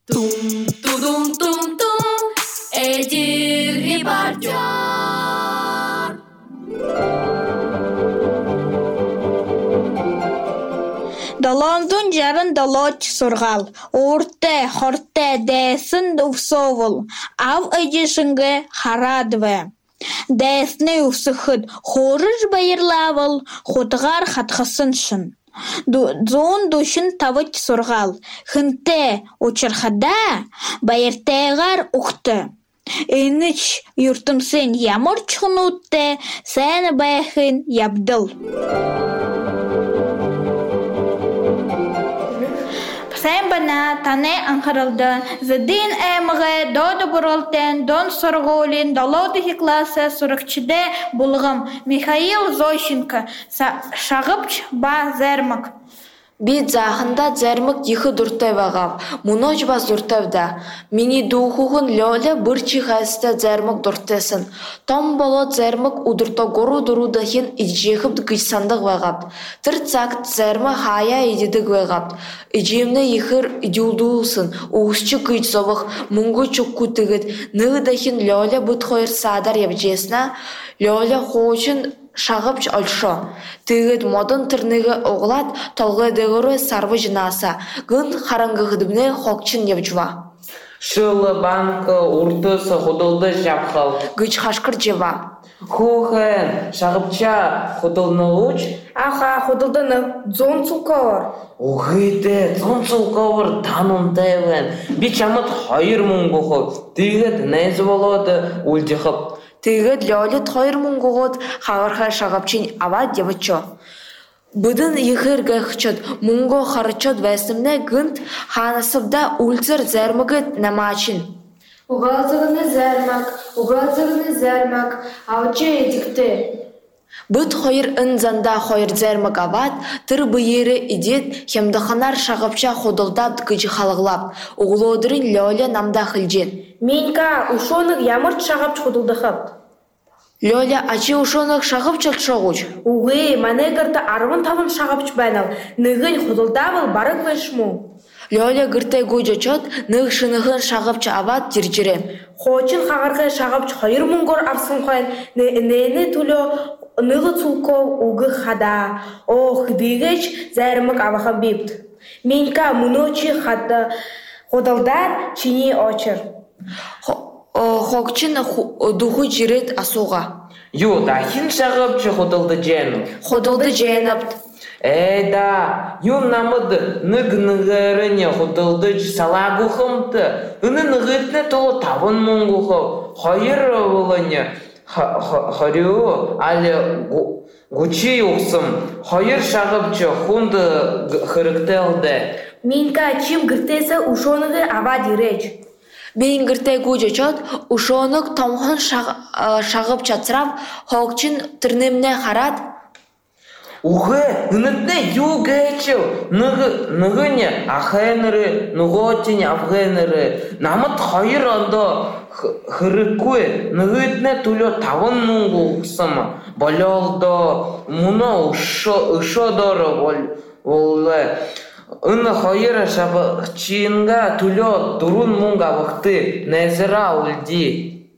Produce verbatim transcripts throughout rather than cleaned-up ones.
Тум-тудум-тум-тум, Эдир репортер. Долондун жарын долоч сургал, урте хорте дэсэн увсовул, ав эдишинге харадве. Дэсне увсыхыд хорыж байырлавыл, худгар хатхасыншын. Зон душын тавыч сургал, хынте учырхада байыртегар ухты. Эныч юртымсын ямыр чхнутте, сен байхын ябдыл. Sen bana tane ankarıldı. Zedin emge dodu burulten don sorgulin dolodu hiklası surukçide bulgım. Mikhail Zощенко şağıpç ba zermak. Бит захында зермик йихы дуртевагав, муноч бас дуртевда. Мини духугун лёля бырчи хайста зермик дуртесын. Том болот зермик удурто гору дурудахин иджихып гычсандык вагав. Тырцак зерма хая идидик вагав. Иджимне йихыр идюлдуулсын, уусчы гычсовых, мунгу чукку тыгыт. Ныгдахин лёля бут хойр садар ябжесна, лёля хочын шағыпч өлшо. Тыгыд модын тырныгы оғлад толғы дегірі сарвы жинаса. Гын харангығыдымны хокчын евжва. Шылы банкы уртысы худылды жапқыл. Гыч хашкыр жева. Хухен, шағыпча худылны уч? Аха, худылдыны дзон цулковар. Уғыды, дзон цулковар танын тәуін. Бичамыт хайыр мұңғығы. Тыгыд нәзі болады өлдіғып. Тыгыд лёлі тойыр мұңғығыд хағырға шағапчын ава девачо. Бұдын йхыр гайхчот мұңғы харычот вәсімне гынт ханасыбда ульцыр зәрмігіт намачин. Уғалзығыны зәрмәк, уғалзығыны зәрмәк, аучы едікті. Бұд хойыр үнзанда хойыр зәрмік ават, тыр бұйыры идет, хемдіханар шағапча ходылдап гыжы халығлап, уғылодырын лёля намда хылжен. Менька, ушоных ямырт шағапч ходылдықып. Лёля, ачи ушоных шағапчал шоғуч. Уғы, манегірді арвын тавын шағапч бәнал, нығын ходылдавыл барық вешму. Лёля гыртай гуджачот, ныг шынығын шағапча ават диржирем. Хочын қағырғы шағапч хайыр мұңғыр арсын қойын, нәйні түлі нығы цулков уғы хада. Ох, дегіч зәрмік авахан бепт. Менька, мұночи хада ходылдар чини очыр. Хокчин духу жирет асуға. Ю, дахин шағыпчы худылды жәнім. Худылды жәніпт. Эйда, ю намыды ныг-ныгырыне худылды салагухымты. Үні ныгытне толы тавын мұңғухы. Хайыр олыне харю, алі гучи уқсым. Хайыр шағыпчы хунды хырықтелді. Менька, чим гіртесі ушоныгы ава диреч. Бейін гіртай гуджачот, ушонық томғын шағып чатсырап, хоқчин түрнемне харат. Уғы, нынытне ю гэчіл, нығыне ахайныры, нұғотіне афғайныры. Намыт хайыр анда хырыкуе, нығытне түлі тавын мұңғы ұқсымы. Болалды, мұна ұшодары болы. Үні хайыр шабықчинға түлі дұрын мұңға бұқты, нәзіра үлді.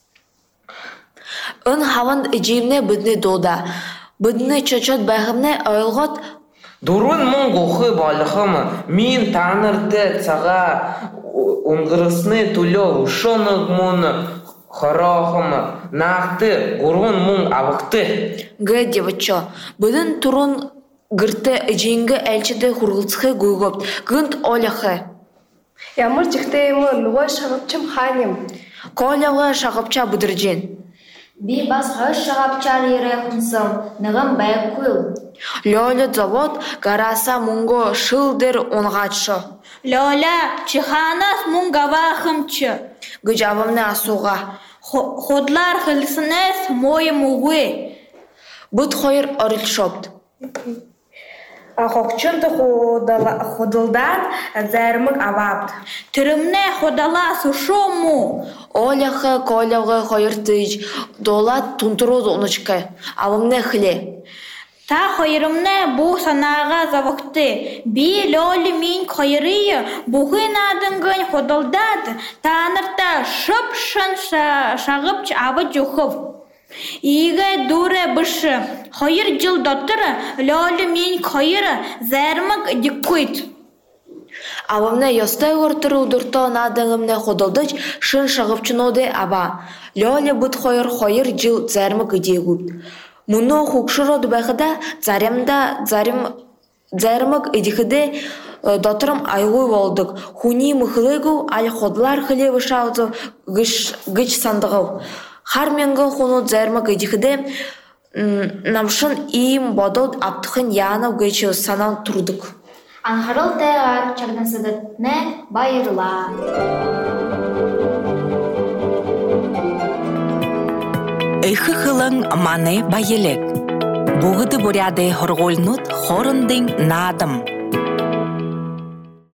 Үн хавын жемне бүдіне дода. Бүдіне чочот бәғімне ойлғот. Дұрын мұң ғұқы балықымы, мен танырды цаға ұңғырысны түлі ұшынық мұны қарақымы, нақты ғұрын мұң авықты. Гэ девачо, бүдін тұрын гырты жеңгі әлчіді хұрғылцықы гүйгөп, гынт оляқы. Ямыр жіктейімі нұғай шағыпчым ханем. Колявға шағыпча бұдыржен. Би бас хаш шағапчар ерекінсім, нығым бәйк күл. Лёля завод гараса мұңғы шылдыр онғатшы. Лёля, чиханас мұңгава хымчы. Гыжавымны асуға. Ходлар хылсынес мойым уғы. Бұд хойыр орыл шопт. Хокчынты ходылдан зәрмік авапт. Түрімне ходалас ушому. Оляқы колявғы хойыр тыж, долат тунтыру онычқы. Авымне хіле. Та хайрымны бу санаға завақты. Би лёлі мен хайрые бұғын адыңғын ходалдады. Танырта шып-шын шағып абы жүхів. Иге дуре бышы. Хайр жыл доттыры лёлі мен хайры зәрмік диккույт. Авамне ястай ортыры удурта надыңымне ходалдыч шын шағып чыноды аба. Лёлі бұд хайр хайр жыл зәрмік идегуд. Мұны хукшыроды бәғіда зарымда зарымық идихіде дотырым айғуй болдық. Хуни мұхылығу алі ходылар хілеві шауды гыч сандығыл. Харменгі хуну зарымық идихіде намшын иім бодод аптықын яғынау гычы санал тұрдық. Анхарыл тәғат чардансыдытны байырла. Эйхы хылың маны байелек. Буғыды буряды хорғолнут хорындың надым.